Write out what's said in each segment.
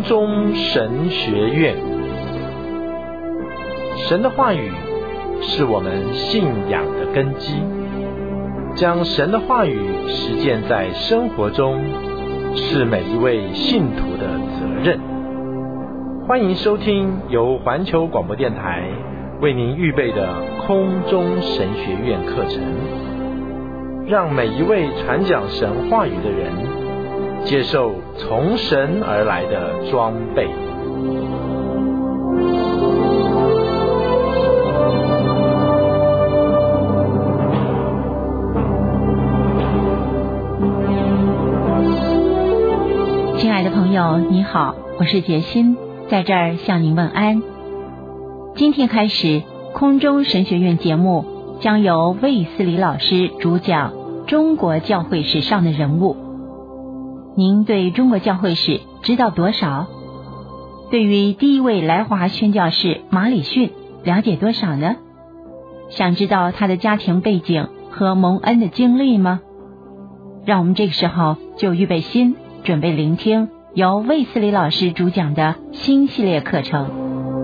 中神学院。神的话语是我们信仰的根基，将神的话语实践在生活中，是每一位信徒的责任。欢迎收听由环球广播电台为您预备的空中神学院课程，让每一位传讲神话语的人接受从神而来的装备。 亲爱的朋友，你好，我是杰心，在这儿向您问安。今天开始，空中神学院节目将由卫斯理老师主讲中国教会史上的人物。您对中国教会史知道多少？对于第一位来华宣教士马礼逊了解多少呢？想知道他的家庭背景和蒙恩的经历吗？让我们这个时候就预备心，准备聆听由卫斯理老师主讲的新系列课程。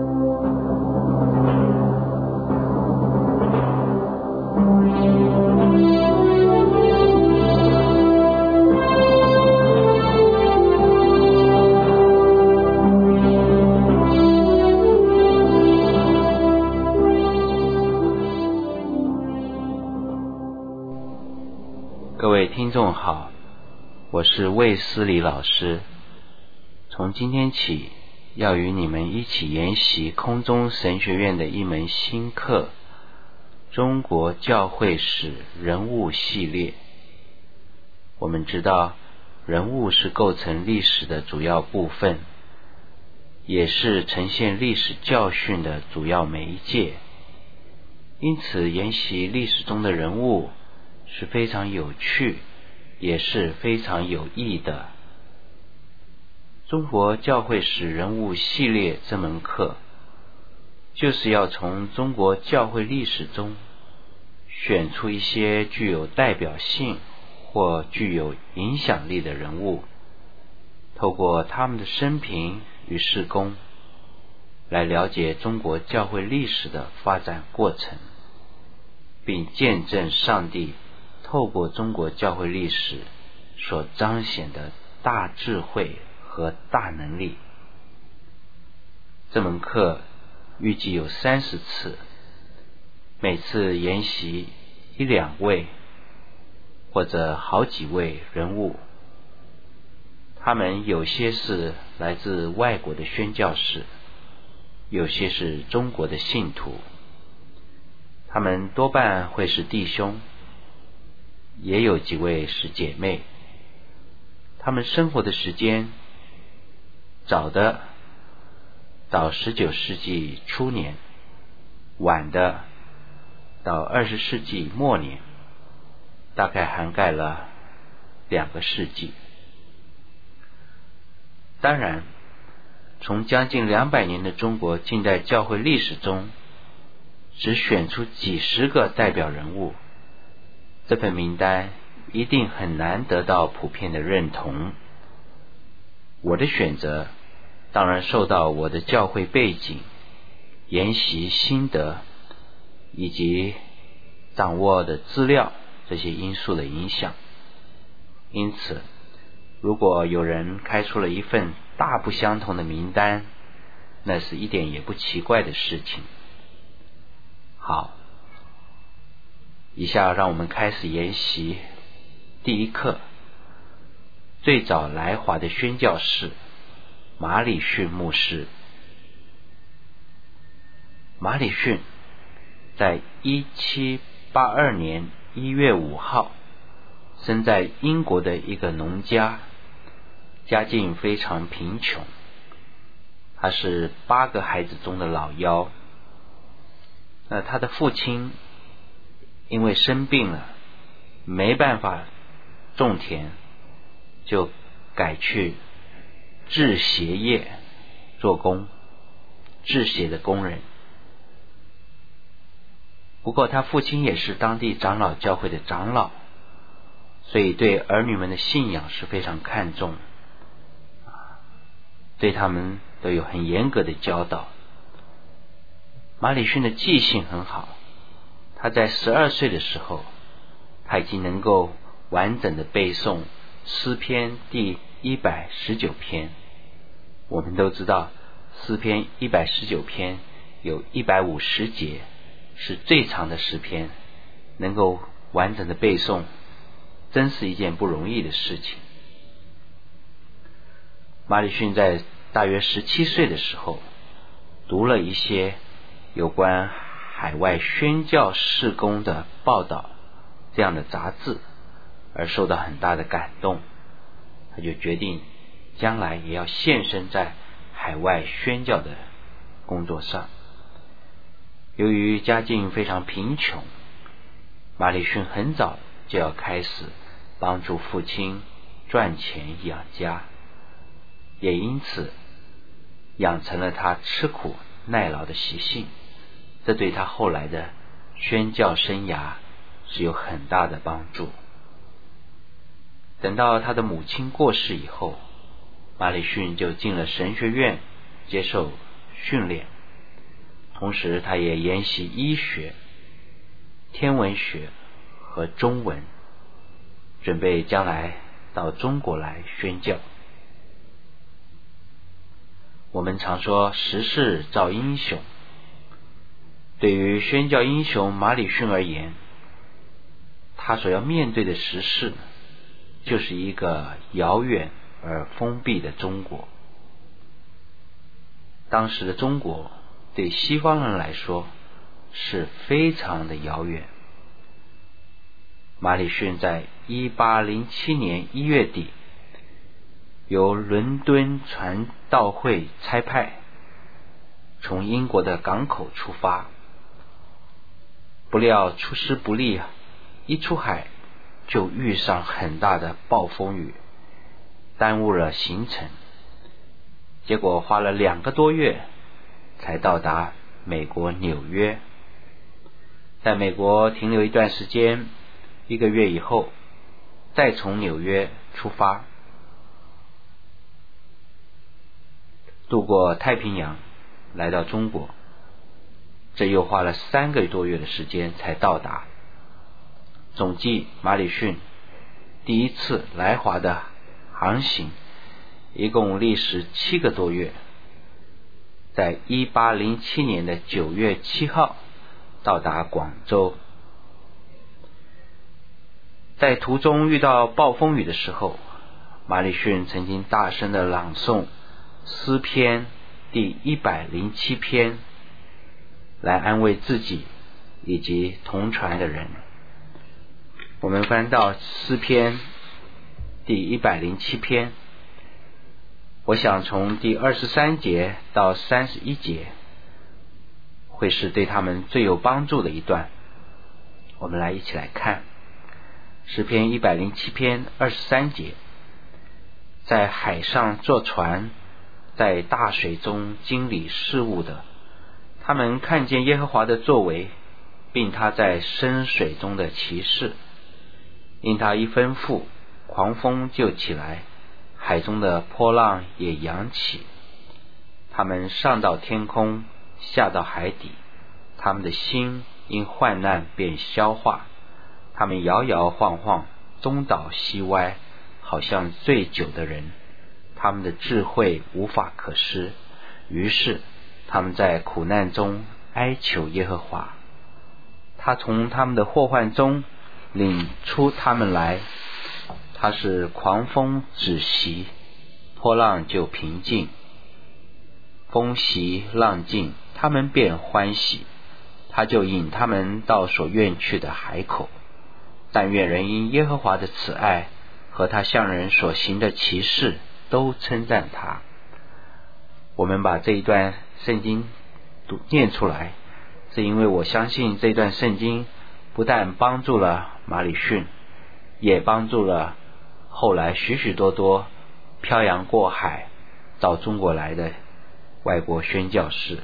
各位听众好，我是卫斯理老师。从今天起，要与你们一起研习空中神学院的一门新课——中国教会史人物系列。我们知道，人物是构成历史的主要部分，也是呈现历史教训的主要媒介。因此，研习历史中的人物是非常有趣，也是非常有益的。中国教会史人物系列这门课，就是要从中国教会历史中选出一些具有代表性或具有影响力的人物，透过他们的生平与事工，来了解中国教会历史的发展过程，并见证上帝透过中国教会历史所彰显的大智慧和大能力。这门课预计有30次，每次研习1、2位或者好几位人物。他们有些是来自外国的宣教士，有些是中国的信徒。他们多半会是弟兄，也有几位是姐妹。他们生活的时间早的到19世纪初年，晚的到20世纪末年，大概涵盖了2个世纪。当然，从将近200年的中国近代教会历史中，只选出几十个代表人物，这份名单一定很难得到普遍的认同。我的选择当然受到我的教会背景、研习心得以及掌握的资料这些因素的影响。因此，如果有人开出了一份大不相同的名单，那是一点也不奇怪的事情。好，以下让我们开始研习第一课，最早来华的宣教士马礼逊牧师。马礼逊在1782年1月5号生在英国的一个农家，家境非常贫穷，他是8个孩子中的老幺。他的父亲因为生病了，没办法种田，就改去制鞋业做工，制鞋的工人。不过他父亲也是当地长老教会的长老，所以对儿女们的信仰是非常看重， 对他们都有很严格的教导。马礼逊的记性很好，他在12岁的时候，他已经能够完整的背诵诗篇第119篇。我们都知道诗篇119篇有150节，是最长的诗篇，能够完整的背诵真是一件不容易的事情。马礼逊在大约17岁的时候，读了一些有关海外宣教事工的报道这样的杂志，而受到很大的感动，他就决定将来也要献身在海外宣教的工作上。由于家境非常贫穷，马礼逊很早就要开始帮助父亲赚钱养家，也因此养成了他吃苦耐劳的习性，这对他后来的宣教生涯是有很大的帮助。等到他的母亲过世以后，马礼逊就进了神学院接受训练，同时他也研习医学、天文学和中文，准备将来到中国来宣教。我们常说时势造英雄，对于宣教英雄马礼逊而言，他所要面对的时势就是一个遥远而封闭的中国。当时的中国对西方人来说是非常的遥远。马礼逊在1807年1月底由伦敦传道会差派，从英国的港口出发，不料出师不利，一出海就遇上很大的暴风雨，耽误了行程，结果花了2个多月才到达美国纽约。在美国停留一段时间，1个月以后再从纽约出发，渡过太平洋来到中国，这又花了3个多月的时间才到达。总计马礼逊第一次来华的航行一共历时7个多月，在1807年的9月7号到达广州。在途中遇到暴风雨的时候，马礼逊曾经大声的朗诵诗篇第107篇，来安慰自己以及同船的人。我们翻到诗篇第107篇，我想从第23节到31节会是对他们最有帮助的一段。我们来一起来看诗篇107篇23节。在海上坐船，在大水中经理事务的，他们看见耶和华的作为，并他在深水中的奇事。因他一吩咐，狂风就起来，海中的波浪也扬起。他们上到天空，下到海底，他们的心因患难便消化。他们摇摇晃晃，东倒西歪，好像醉酒的人。他们的智慧无法可施，于是他们在苦难中哀求耶和华。他从他们的祸患中领出他们来，他是狂风止息，波浪就平静，风息浪静，他们便欢喜。他就引他们到所愿去的海口。但愿人因耶和华的慈爱和他向人所行的奇事都称赞他。我们把这一段圣经念出来，是因为我相信这段圣经不但帮助了马礼逊，也帮助了后来许许多多漂洋过海到中国来的外国宣教士。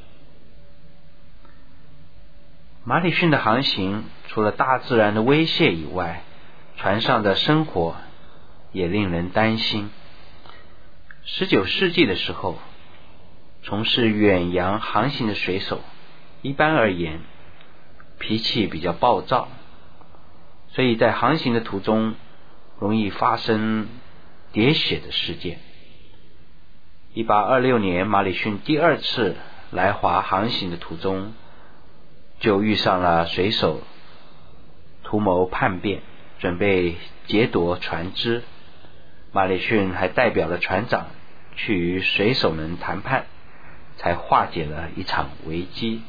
马礼逊的航行除了大自然的威胁以外，船上的生活也令人担心。 19世纪的时候，从事远洋航行的水手一般而言脾气比较暴躁，所以在航行的途中容易发生喋血的事件。1826年，马礼逊第二次来华航行的途中，就遇上了水手图谋叛变，准备劫夺船只。马礼逊还代表了船长去与水手们谈判，才化解了一场危机。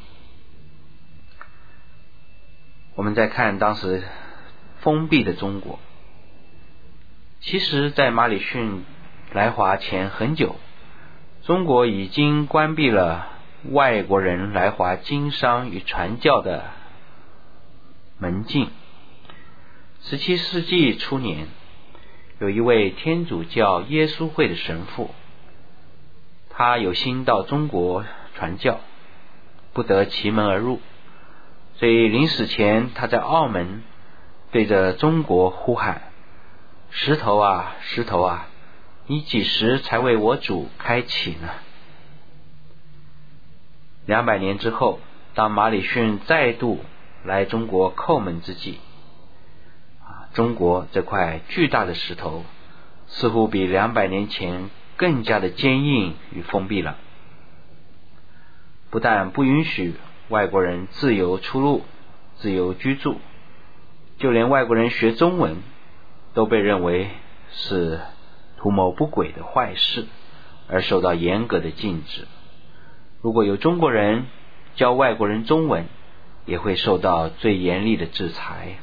我们再看当时封闭的中国，其实在马礼逊来华前很久，中国已经关闭了外国人来华经商与传教的门径。17世纪初年，有一位天主教耶稣会的神父，他有心到中国传教，不得其门而入，所以临死前他在澳门对着中国呼喊：石头啊，石头啊，你几时才为我主开启呢？200年之后，当马礼逊再度来中国叩门之际，中国这块巨大的石头似乎比200年前更加的坚硬与封闭了，不但不允许外国人自由出入、自由居住，就连外国人学中文都被认为是图谋不轨的坏事，而受到严格的禁止。如果有中国人教外国人中文，也会受到最严厉的制裁。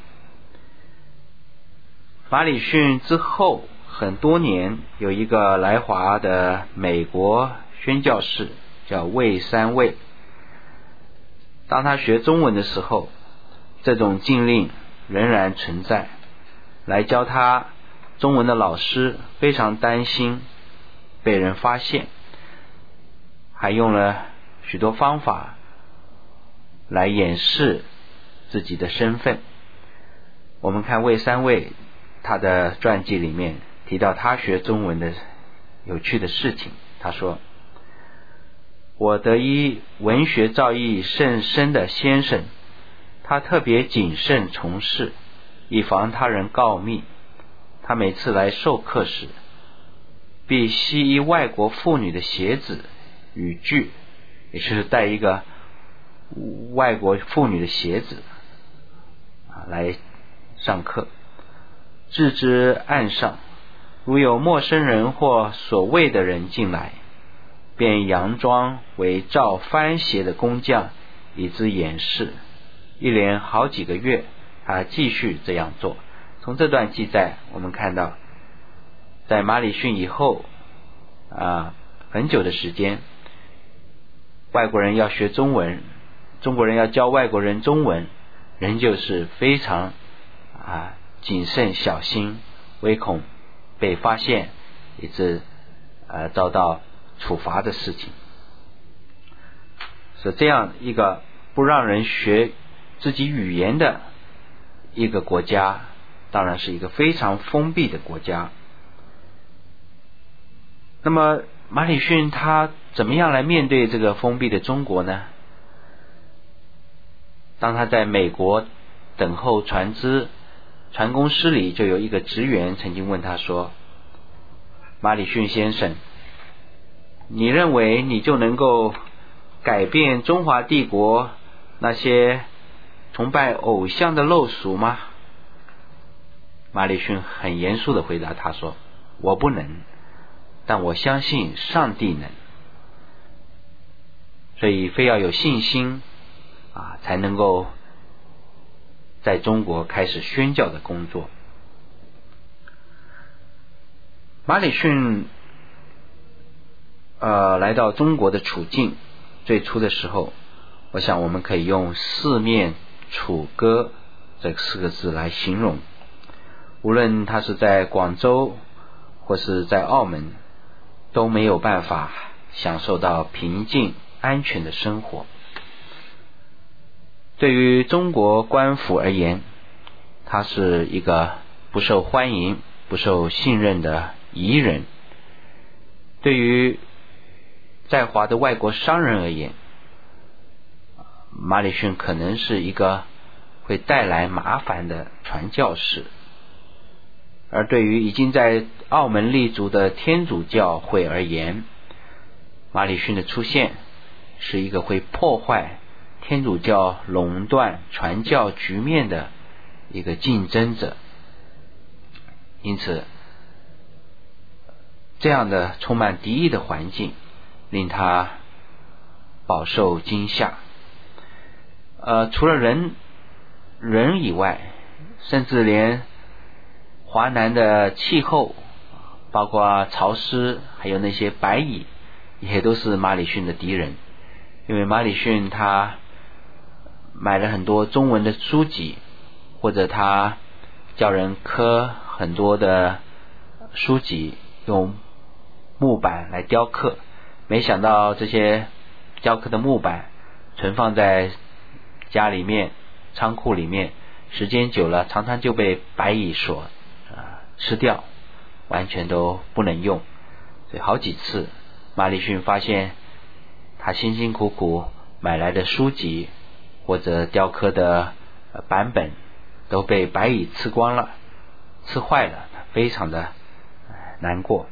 马礼逊之后很多年，有一个来华的美国宣教士叫魏三卫，当他学中文的时候，这种禁令仍然存在。来教他中文的老师非常担心被人发现，还用了许多方法来掩饰自己的身份。我们看魏三卫他的传记里面提到他学中文的有趣的事情。他说：我得一文学造诣甚深的先生，他特别谨慎从事，以防他人告密。他每次来授课时，必吸一外国妇女的鞋子与具，也就是带一个外国妇女的鞋子来上课，置之岸上，如有陌生人或所谓的人进来，便佯装为照翻鞋的工匠，以之掩饰。一连好几个月，他继续这样做。从这段记载我们看到，在马礼逊以后很久的时间，外国人要学中文，中国人要教外国人中文，仍旧是非常谨慎小心，唯恐被发现，以致遭到处罚的事情。是这样一个不让人学自己语言的一个国家，当然是一个非常封闭的国家。那么马礼逊他怎么样来面对这个封闭的中国呢？当他在美国等候船只，船公司里就有一个职员曾经问他说：马礼逊先生，你认为你就能够改变中华帝国那些崇拜偶像的陋俗吗？马礼逊很严肃地回答他说：我不能，但我相信上帝能。所以非要有信心才能够在中国开始宣教的工作。马礼逊来到中国的处境，最初的时候，我想我们可以用四面楚歌这4个字来形容。无论他是在广州或是在澳门，都没有办法享受到平静安全的生活。对于中国官府而言，他是一个不受欢迎、不受信任的夷人。 对于在华的外国商人而言，马礼逊可能是一个会带来麻烦的传教士，而对于已经在澳门立足的天主教会而言，马礼逊的出现是一个会破坏天主教垄断传教局面的一个竞争者。因此这样的充满敌意的环境令他饱受惊吓。除了人以外，甚至连华南的气候，包括潮湿，还有那些白蚁，也都是马礼逊的敌人。因为马礼逊他买了很多中文的书籍，或者他叫人刻很多的书籍，用木板来雕刻，没想到这些雕刻的木板存放在家里面仓库里面，时间久了常常就被白蚁所吃掉，完全都不能用。所以好几次马礼逊发现他辛辛苦苦买来的书籍或者雕刻的版本都被白蚁吃光了，吃坏了，非常的难过。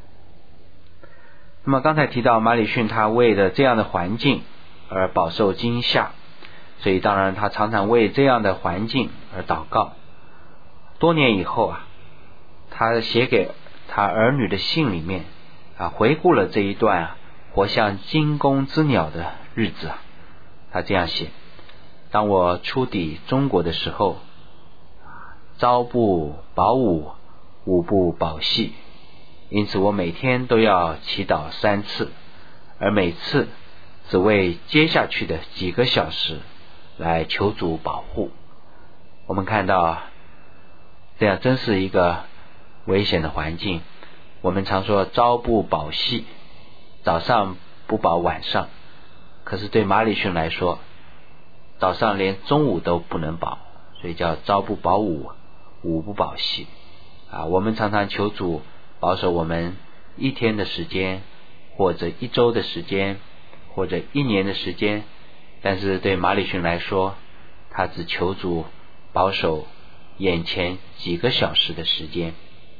那么刚才提到马礼逊他为了这样的环境而饱受惊吓，所以当然他常常为这样的环境而祷告。多年以后他写给他儿女的信里面回顾了这一段活像惊弓之鸟的日子。他这样写：当我出抵中国的时候，朝不保午，午不保夕，因此我每天都要祈祷3次，而每次只为接下去的几个小时来求主保护。我们看到这样真是一个危险的环境。我们常说朝不保夕，早上不保晚上，可是对马礼逊来说，早上连中午都不能保，所以叫朝不保午，午不保夕。我们常常求主保守我们1天的时间，或者1周的时间，或者1年的时间，但是对马礼逊来说，他只求主保守眼前几个小时的时间。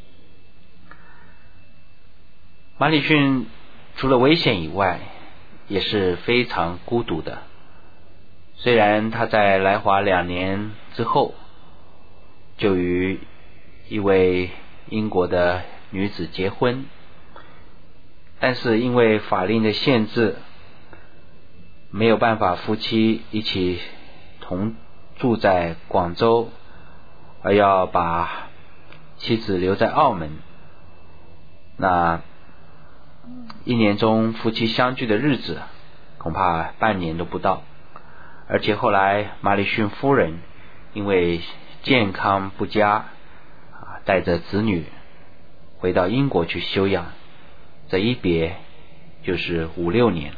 马礼逊除了危险以外，也是非常孤独的。虽然他在来华2年之后就与一位英国的女子结婚，但是因为法令的限制，没有办法夫妻一起同住在广州，而要把妻子留在澳门。那1年中夫妻相聚的日子恐怕半年都不到。而且后来马礼逊夫人因为健康不佳，带着子女回到英国去休养，这一别就是5-6年了。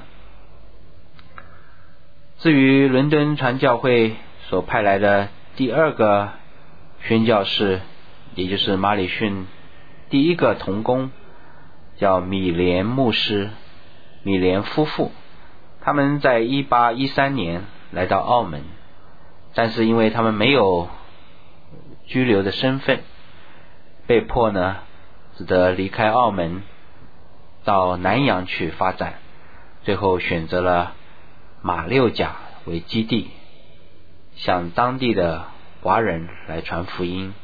至于伦敦传教会所派来的第2个宣教士，也就是马礼逊第1个同工，叫米连牧师、米连夫妇，他们在1813年来到澳门，但是因为他们没有居留的身份，被迫只得离开澳门到南洋去发展，最后选择了马六甲为基地，向当地的华人来传福音。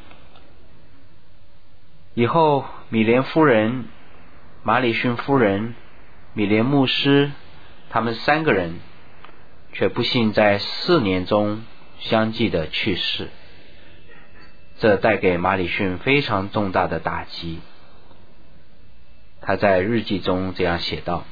以后米连夫人、马礼逊夫人、米连牧师，他们3个人却不幸在4年中相继的去世，这带给马礼逊非常重大的打击。他在日记中这样写道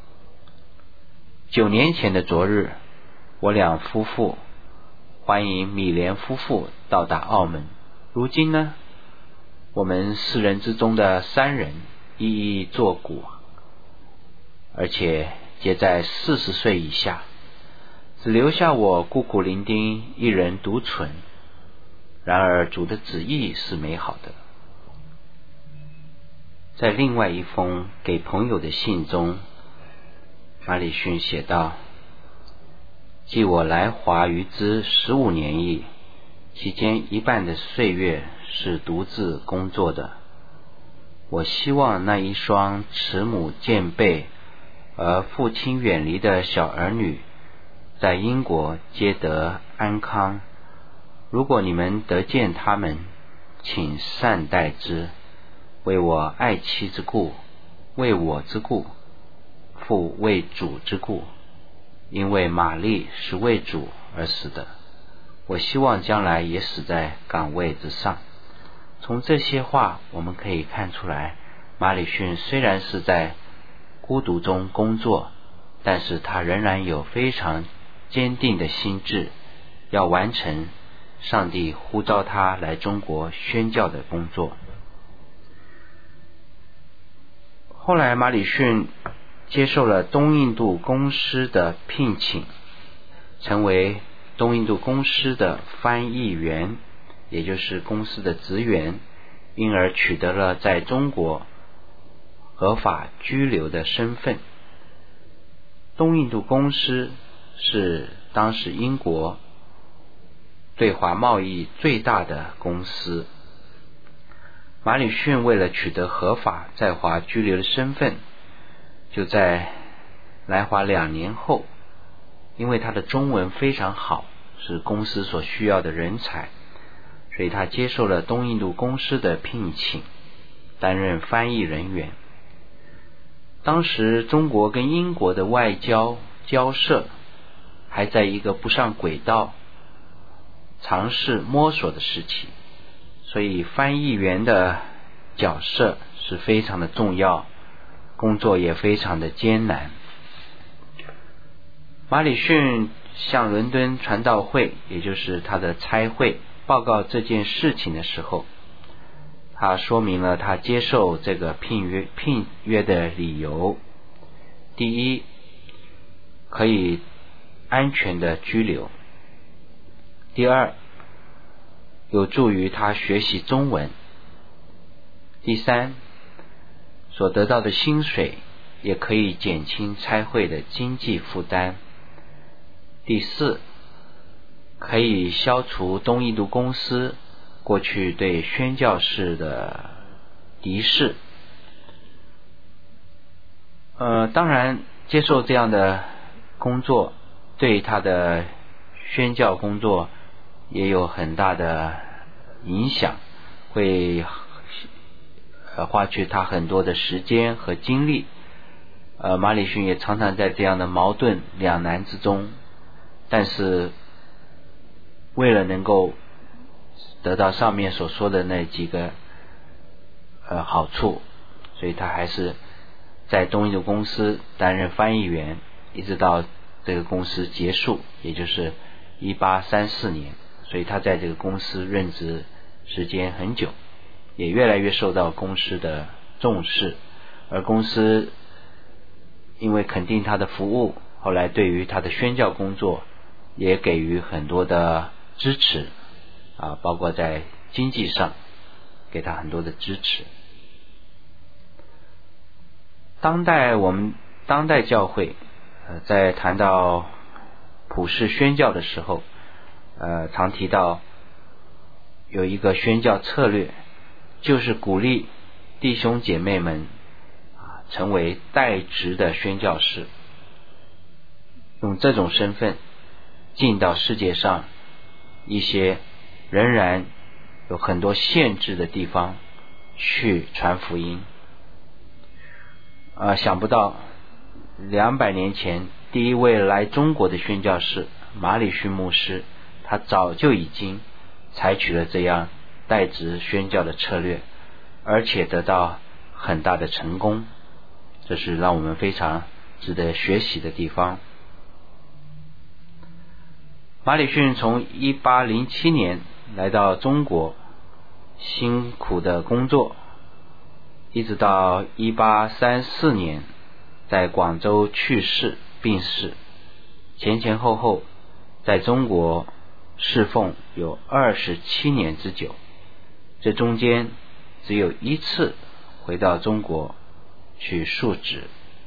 ：9年前的昨日，我俩夫妇欢迎米连夫妇到达澳门，如今呢，我们4人之中的3人一一作古，而且皆在40岁以下，只留下我孤苦伶仃一人独存。然而主的旨意是美好的。 在另外一封给朋友的信中，马礼逊写道：继我来华于兹15年矣，期间一半的岁月是独自工作的。我希望那一双慈母见背而父亲远离的小儿女在英国皆得安康。如果你们得见他们，请善待之，为我爱妻之故，为我之故，复为主之故，因为玛丽是为主而死的，我希望将来也死在岗位之上。从这些话我们可以看出来，马礼逊虽然是在孤独中工作，但是他仍然有非常坚定的心志，要完成上帝呼召他来中国宣教的工作。后来马礼逊接受了东印度公司的聘请，成为东印度公司的翻译员，也就是公司的职员，因而取得了在中国合法居留的身份。东印度公司是当时英国对华贸易最大的公司。马礼逊为了取得合法在华居留的身份，就在来华2年后，因为他的中文非常好，是公司所需要的人才，所以他接受了东印度公司的聘请，担任翻译人员。当时中国跟英国的外交交涉还在一个不上轨道，尝试摸索的时期，所以翻译员的角色是非常的重要，工作也非常的艰难。马礼逊向伦敦传道会，也就是他的差会，报告这件事情的时候，他说明了他接受这个聘约的理由。第一，可以安全的居留；第二，有助于他学习中文；第三，所得到的薪水也可以减轻差会的经济负担；第四，可以消除东印度公司过去对宣教士的敌视。当然接受这样的工作对他的宣教工作也有很大的影响，会花去他很多的时间和精力。马礼逊也常常在这样的矛盾两难之中，但是为了能够得到上面所说的那几个好处，所以他还是在东印度公司担任翻译员，一直到这个公司结束，也就是1834年，所以他在这个公司任职时间很久，也越来越受到公司的重视。而公司因为肯定他的服务，后来对于他的宣教工作也给予很多的支持，包括在经济上给他很多的支持。我们当代教会在谈到普世宣教的时候，常提到有一个宣教策略，就是鼓励弟兄姐妹们成为代职的宣教士，用这种身份进到世界上一些仍然有很多限制的地方去传福音。想不到200年前第一位来中国的宣教士马礼逊牧师，他早就已经采取了这样代职宣教的策略，而且得到很大的成功，这是让我们非常值得学习的地方。马礼逊从1807年来到中国，辛苦的工作，一直到1834年在广州去世病逝，前后后在中国侍奉有27年之久，这中间只有一次回到中国去述职。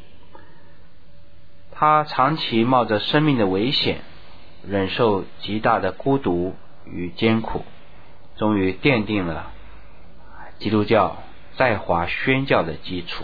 他长期冒着生命的危险，忍受极大的孤独与艰苦，终于奠定了基督教在华宣教的基础。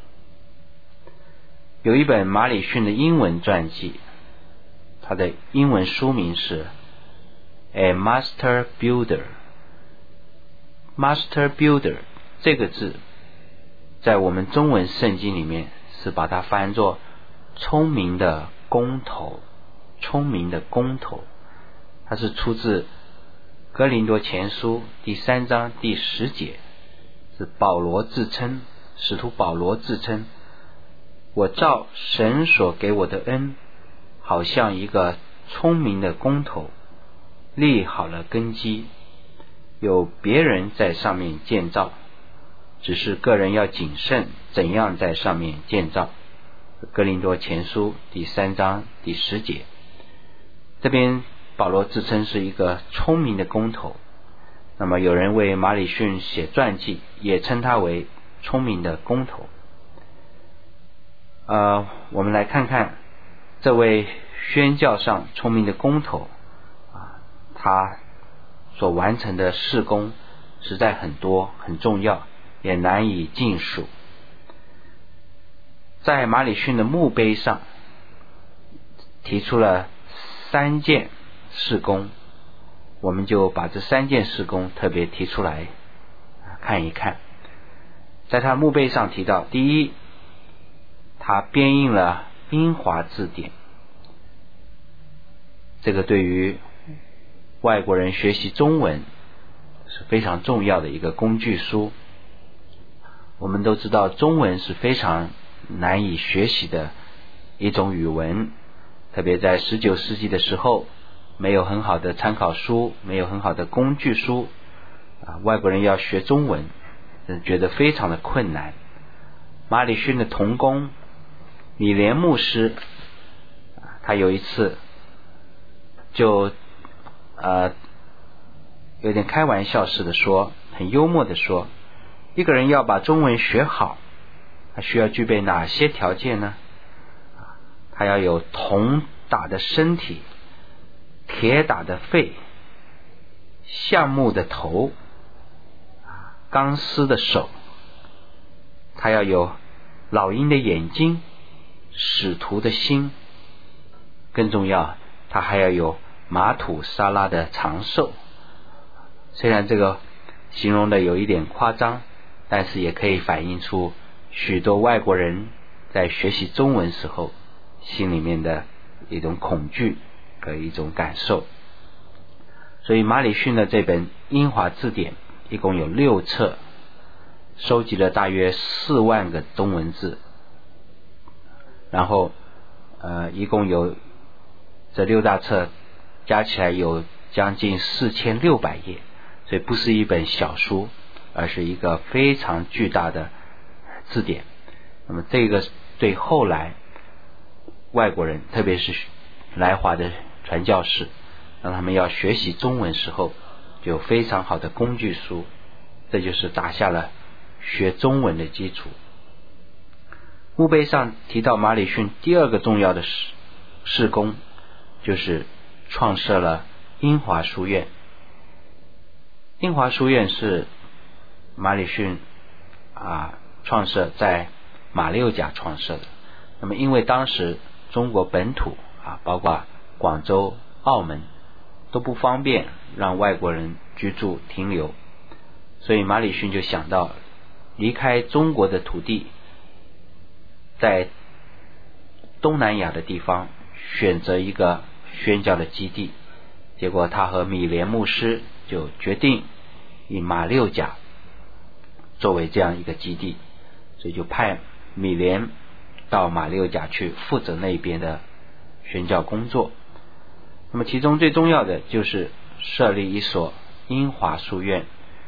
有一本马礼逊的英文传记，它的英文书名是 A Master Builder。Master Builder 这个字在我们中文圣经里面是把它翻作聪明的工头，聪明的工头，它是出自哥林多前书第3章第10节，是保罗自称，使徒保罗自称，我照神所给我的恩，好像一个聪明的工头，立好了根基，有别人在上面建造，只是个人要谨慎怎样在上面建造。哥林多前书第3章第10节，这边保罗自称是一个聪明的工头，那么有人为马礼逊写传记，也称他为聪明的工头。我们来看看这位宣教上聪明的工头他所完成的事工实在很多，很重要，也难以尽数。在马礼逊的墓碑上提出了3件事工，我们就把这3件事工特别提出来看一看。在他墓碑上提到，第一，他编印了英华字典，这个对于外国人学习中文是非常重要的一个工具书。我们都知道中文是非常难以学习的一种语文，特别在19世纪的时候，没有很好的参考书，没有很好的工具书，外国人要学中文觉得非常的困难。马礼逊的同工米连牧师，他有一次就有点开玩笑似的说，很幽默的说，一个人要把中文学好，他需要具备哪些条件呢？他要有铜打的身体，铁打的肺，橡木的头，钢丝的手，他要有老鹰的眼睛，使徒的心，更重要，他还要有马土沙拉的长寿。虽然这个形容的有一点夸张，但是也可以反映出许多外国人在学习中文时候心里面的一种恐惧和一种感受。所以马礼逊的这本英华字典一共有6册，收集了大约4万个中文字，然后一共有这6大册加起来有将近4600页，所以不是一本小书，而是一个非常巨大的字典。那么这个对后来外国人，特别是来华的传教士，让他们要学习中文时候就有非常好的工具书，这就是打下了学中文的基础。墓碑上提到马礼逊第2个重要的事工，就是创设了英华书院。英华书院是马礼逊创设在马六甲创设的。那么因为当时中国本土包括广州、澳门都不方便让外国人居住停留，所以马礼逊就想到离开中国的土地，在东南亚的地方选择一个宣教的基地。结果他和米连牧师就决定以马六甲作为这样一个基地，所以就派米连到马六甲去负责那边的宣教工作。那么其中最重要的就是设立一所英华书院，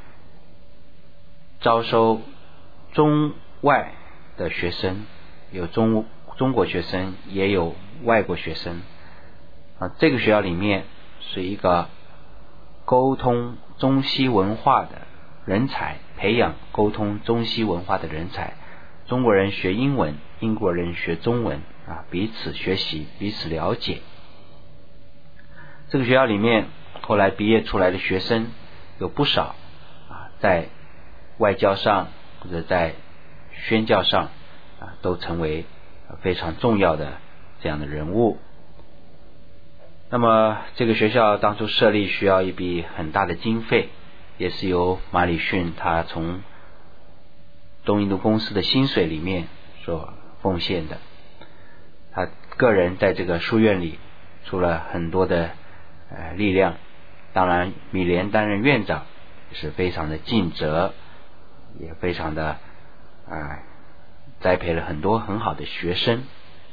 招收中外的学生，有中国学生，也有外国学生。这个学校里面是一个沟通中西文化的人才，培养沟通中西文化的人才。中国人学英文，英国人学中文彼此学习，彼此了解。这个学校里面后来毕业出来的学生有不少在外交上或者在宣教上都成为非常重要的这样的人物。那么这个学校当初设立需要一笔很大的经费，也是由马礼逊他从东印度公司的薪水里面所奉献的。他个人在这个书院里出了很多的力量，当然米莲担任院长是非常的尽责，也非常的栽培了很多很好的学生。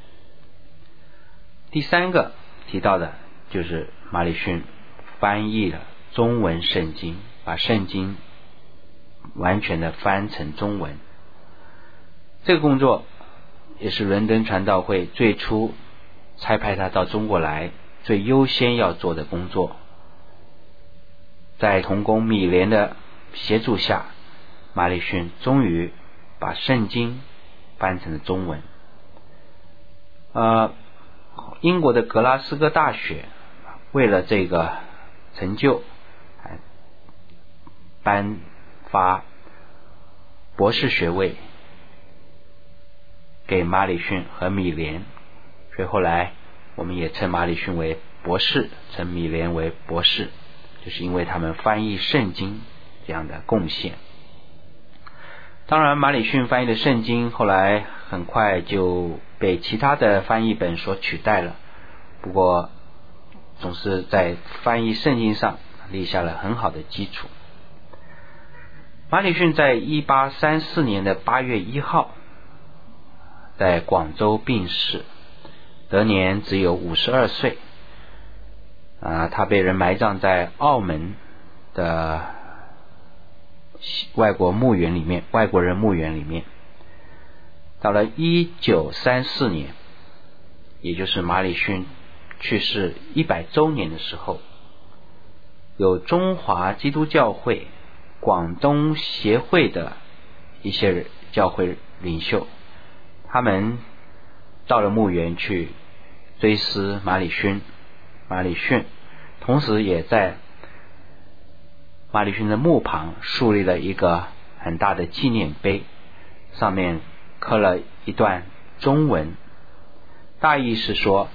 第三个提到的就是马礼逊翻译了中文圣经，把圣经完全的翻成中文。这个工作也是伦敦传道会最初差派他到中国来最优先要做的工作。在同工米莲的协助下，马礼逊终于把圣经翻成了中文。英国的格拉斯哥大学为了这个成就颁发博士学位给马礼逊和米莲，所以后来我们也称马礼逊为博士，称米莲为博士，就是因为他们翻译圣经这样的贡献。当然马礼逊翻译的圣经后来很快就被其他的翻译本所取代了，不过总是在翻译圣经上立下了很好的基础。马礼逊在1834年的8月1号在广州病逝，得年只有52岁。他被人埋葬在澳门的外国人墓园里面。到了1934年，也就是马礼逊去世100周年的时候，有中华基督教会广东协会的一些教会领袖，他们到了墓园去追思马礼逊，同时也在马礼逊的墓旁树立了一个很大的纪念碑，上面刻了一段中文，大意是说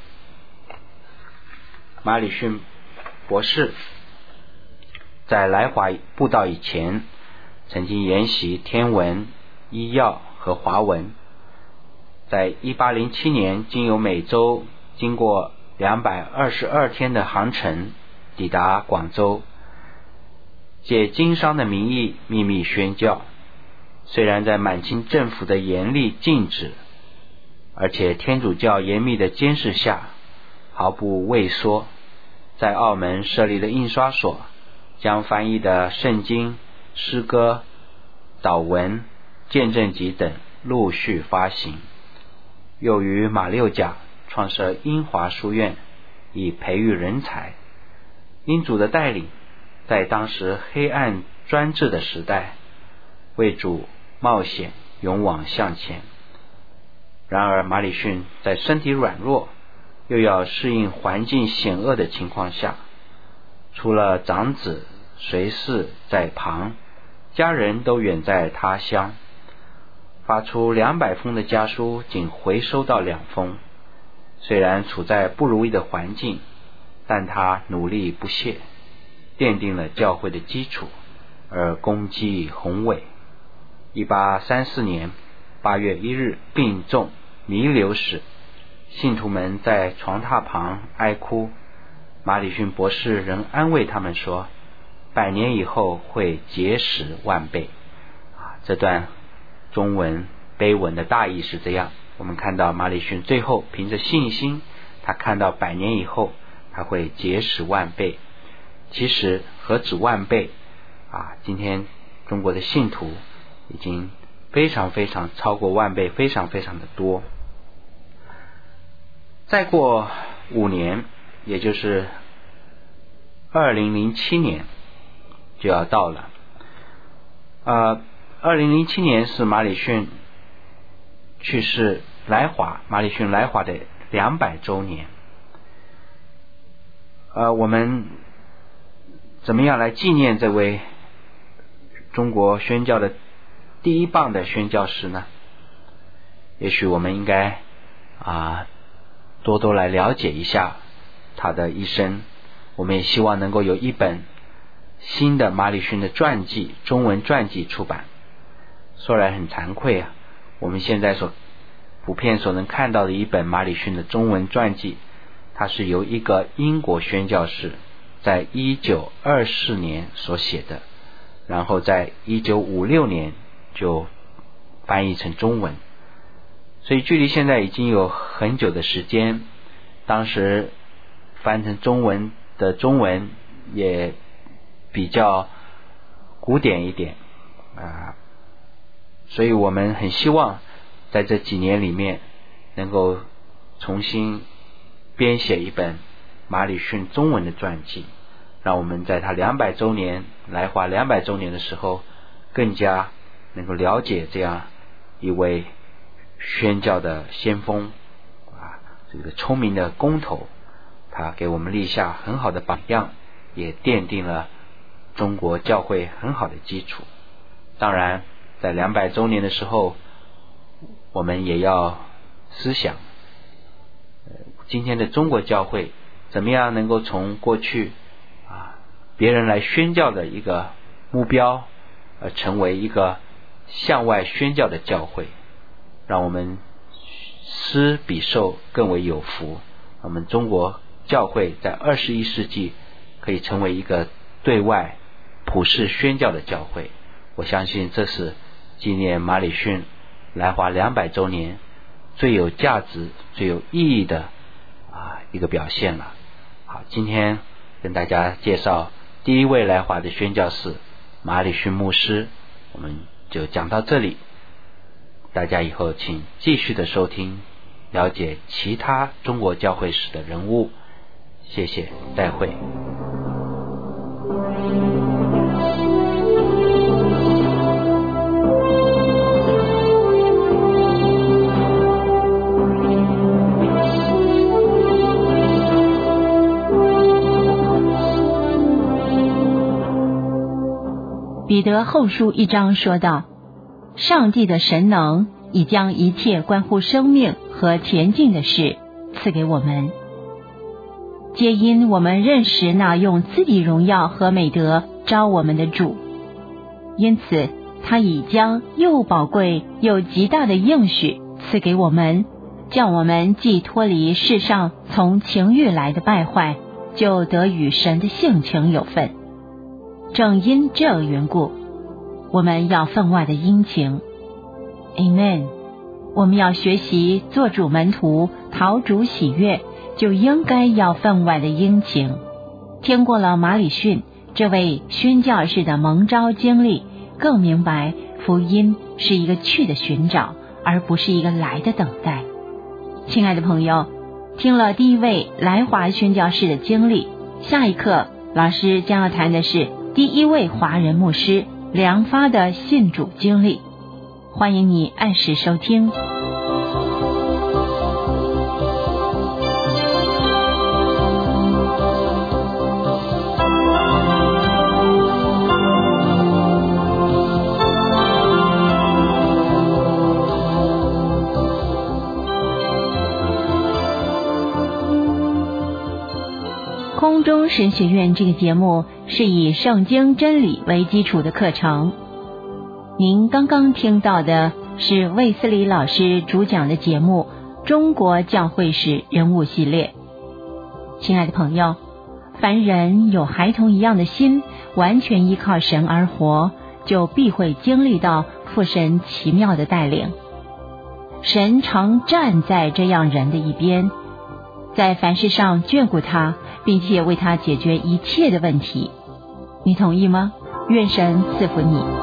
马礼逊博士在来华布道以前曾经研习天文、医药和华文，在1807年经由美洲，经过222天的航程抵达广州，借经商的名义秘密宣教。虽然在满清政府的严厉禁止，而且天主教严密的监视下，毫不畏缩，在澳门设立了印刷所，将翻译的圣经、诗歌、祷文、见证集等陆续发行，又于马六甲创设英华书院，以培育人才。因主的带领，在当时黑暗专制的时代，为主冒险勇往向前。然而马礼逊在身体软弱又要适应环境险恶的情况下，除了长子随侍在旁，家人都远在他乡，发出200封的家书，仅回收到2封。虽然处在不如意的环境，但他努力不懈，奠定了教会的基础，而功绩宏伟。1834年8月1日病重弥留时，信徒们在床榻旁哀哭，马礼逊博士仍安慰他们说，100年以后会结实万倍。这段中文碑文的大意是这样。我们看到马礼逊最后凭着信心，他看到100年以后他会结实万倍。其实何止万倍今天中国的信徒已经非常非常超过万倍，非常非常的多。再过5年，也就是2007年就要到了。 2007年是马礼逊去世马礼逊来华的200周年。我们怎么样来纪念这位中国宣教的第一棒的宣教师呢？也许我们应该多多来了解一下他的一生。我们也希望能够有一本新的马礼逊的传记，中文传记出版。说来很惭愧我们现在普遍所能看到的一本马礼逊的中文传记，它是由一个英国宣教士在1924年所写的，然后在1956年就翻译成中文，所以距离现在已经有很久的时间。当时翻成中文的中文也比较古典一点所以我们很希望在这几年里面能够重新编写一本马礼逊中文的传记，让我们在他200周年来华200周年的时候更加能够了解这样一位宣教的先锋这个聪明的工头，他给我们立下很好的榜样，也奠定了中国教会很好的基础。当然在200周年的时候，我们也要思想今天的中国教会怎么样能够从过去别人来宣教的一个目标成为一个向外宣教的教会，让我们施比受更为有福。我们中国教会在21世纪可以成为一个对外普世宣教的教会。我相信这是纪念马礼逊来华200周年最有价值最有意义的一个表现了。好，今天跟大家介绍第一位来华的宣教士马礼逊牧师，我们就讲到这里。大家以后请继续的收听，了解其他中国教会史的人物。谢谢，再会。 彼得后书1章说道，上帝的神能已将一切关乎生命和前进的事赐给我们，皆因我们认识那用自己荣耀和美德召我们的主。因此他已将又宝贵又极大的应许赐给我们，叫我们既脱离世上从情欲来的败坏，就得与神的性情有份。正因这缘故，我们要分外的殷勤。 Amen。 我们要学习做主门徒，讨主喜悦，就应该要分外的殷勤。听过了马礼逊这位宣教士的蒙召经历，更明白福音是一个去的寻找，而不是一个来的等待。亲爱的朋友，听了第一位来华宣教士的经历，下一课老师将要谈的是第一位华人牧师梁发的信主经历。欢迎你按时收听。空中神学院这个节目是以圣经真理为基础的课程。您刚刚听到的是卫斯理老师主讲的节目《中国教会史人物系列》。亲爱的朋友，凡人有孩童一样的心，完全依靠神而活，就必会经历到父神奇妙的带领。神常站在这样人的一边，在凡事上眷顾他，并且为他解决一切的问题。你同意吗？愿神赐福你。